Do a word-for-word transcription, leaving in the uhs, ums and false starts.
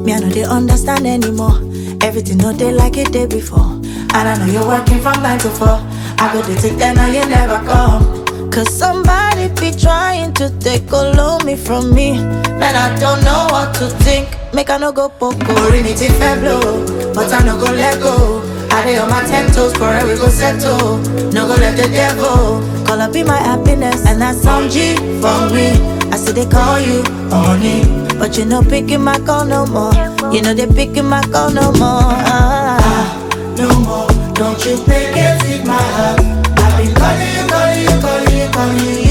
Me, I know they understand anymore. Everything no they like it day before. And I know you're working from nine to four. I go to take that now you never come. Cause somebody be trying to take all of me from me. Man, I don't know what to think. Make I no go poco. Rinity fair blow, but I no go let go. I dey on my ten toes, forever we go settle. No go let the devil call up be my happiness. And that's some G for me. I see they call you honey, but you know picking my call no more. You know they picking my call no more. Ah, ah, no more. Don't you pick it in my heart. I've been calling you, calling you, calling you, calling you.